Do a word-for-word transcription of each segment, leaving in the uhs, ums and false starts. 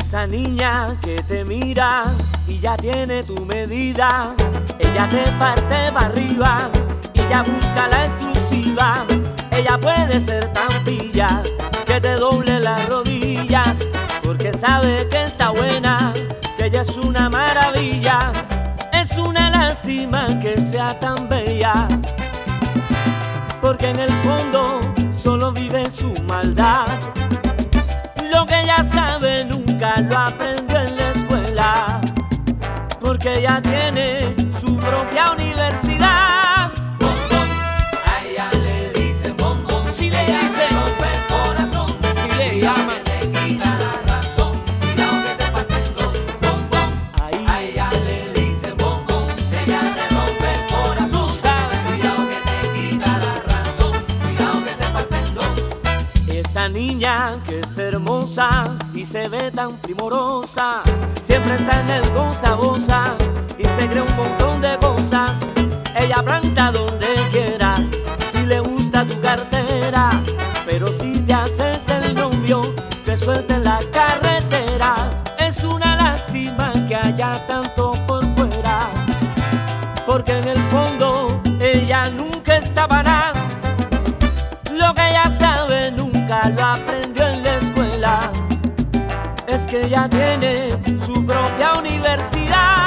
Esa niña que te mira y ya tiene tu medida, ella te parte para arriba y ya busca la exclusiva. Ella puede ser tan pilla que te doble las rodillas, porque sabe que está buena, que ella es una maravilla. Es una lástima que sea tan bella, porque en el fondo solo vive su maldad. Lo que ella sabe nunca lo aprendió en la escuela, porque ella tiene su propia universidad. Bombón, a ella le dicen bombón. Si le ella dicen, te rompe el corazón. si le Cuidado llaman, que te quita la razón. Cuidado que te parten dos. Bombón, ahí, a ella le dicen bombón. Ella te rompe el corazón. tú sabes. Cuidado que te quita la razón. Cuidado que te parten dos. Esa niña que es hermosa y se ve tan primorosa, siempre está en el goza goza y se cree un montón de cosas. Ella planta donde quiera, si le gusta tu cartera, pero si te haces el novio, te suelta en la carretera. Es una lástima que haya tanto por fuera, porque en el fondo ella nunca estaba nada. Lo que ella sabe nunca lo aprendió en la escuela, es que ella tiene su propia universidad.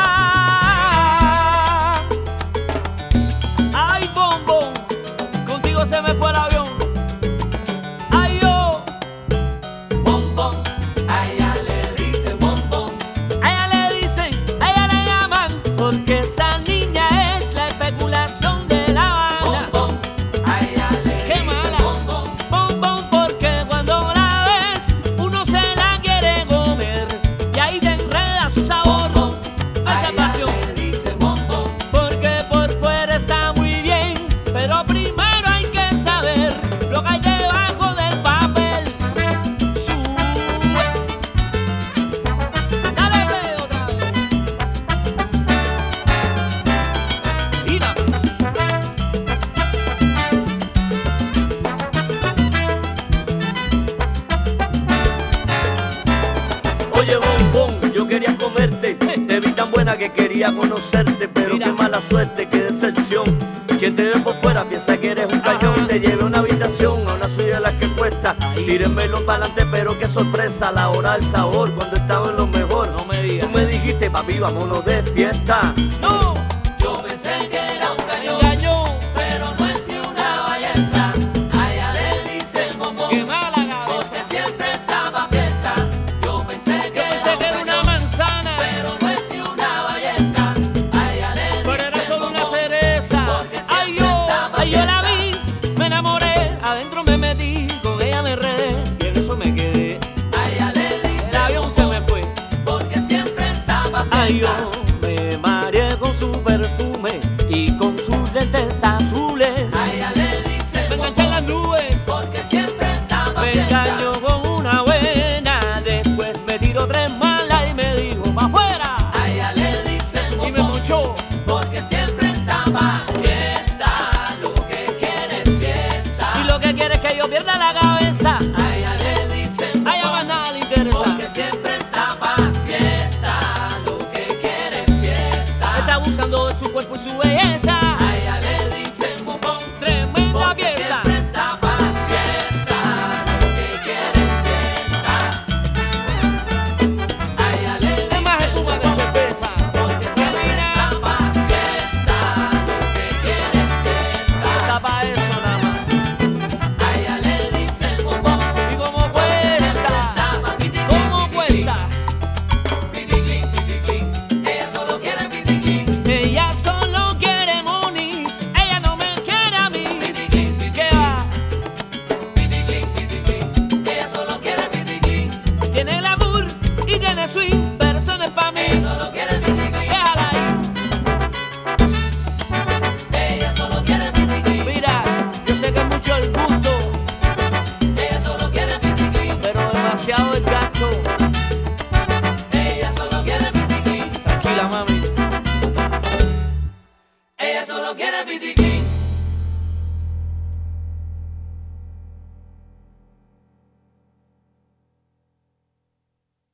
Ay, bombón, contigo se me fue el avión. Ay, yo, Bombón, a ella le dicen bombón. a ella le dicen, a ella le llaman, porque esa niña es la especulación de La Habana. Bombón, a ella le Qué dicen mala. bombón. Bombón, porque cuando la ves, uno se la quiere comer y ahí te enreda su sabor. Bombón, a Esa ella pasión, le dicen bombón. porque por fuera está muy bien, pero primero hay que saber lo que hay debajo del papel. Su... Dale play otra vez. Mira. Oye, bombón, yo quería comerte, te vi tan buena que quería conocerte, pero Mira. qué mala suerte, qué decepción. Quien te ve por fuera piensa que eres un cañón. Te llevé a una habitación, a una suya de las que cuesta. Tírenmelo para adelante, pero qué sorpresa, la hora, el sabor, cuando estaba en lo mejor. No me digas. Tú me dijiste, papi, vámonos de fiesta. No, Yo pensé que era un cañón, engañó, pero no es ni una ballesta. A ella le dicen bombón, qué mala cabeza. porque siempre estaba fiesta. Yo pensé que Yo era pensé un que era una cañón, manzana, pero no es ni una ballesta. A ella le pero era dicen solo una bombón, cereza. porque siempre Ay, yo, estaba ay, yo la fiesta. vi, me enamoré, adentro me metí, con ella me enredé y en eso me quedé. A ella le El dicen avión se bombón, me fue. porque siempre estaba fiesta. Ay, yo me mareé con su perfume y con sus lentes azules. A ella le dicen Me enganché en las nubes, porque siempre estaba me fiesta. engañó con una buena, después me tiró tres malas y me dijo pa' afuera A ella le dicen y me bombón, mochó. porque siempre estaba fiesta. Lo que quiere es fiesta. Y lo que quiere es que yo pierda la cabeza. A ella le dicen A ella más nada le interesa. porque siempre estaba fiesta. Lo que quiere es fiesta. Está abusando de su cuerpo y su belleza. A ella le dicen bombón, Tremenda porque pieza. siempre estaba fiesta. Lo que quiere es fiesta. A ella le Es más dicen espuma que bombón, cerveza. porque siempre estaba fiesta. Lo que quiere es fiesta. Está pa' eso nada más. A ella le dicen bombón, ¿Y cómo cuesta? estaba piticlin, ¿Cómo piticlin, cuesta? piticlin, piticlin. Ella solo quiere piticlin, Ella solo quiere money, ella no me quiere a mí. piticlin, ¿Qué va? piticlin, piticlin. Ella solo quiere piticlin, Tiene glamour y tiene swing, pero eso no es pa' mí. ella solo quiere piticlin, Déjala ahí. ella solo quiere piticlin, Mira, yo sé que es mucho el gusto, ella solo quiere piticlin, pero demasiado el gasto. ella solo quiere piticlin, Tranquila, mami. ella solo quiere piticlin.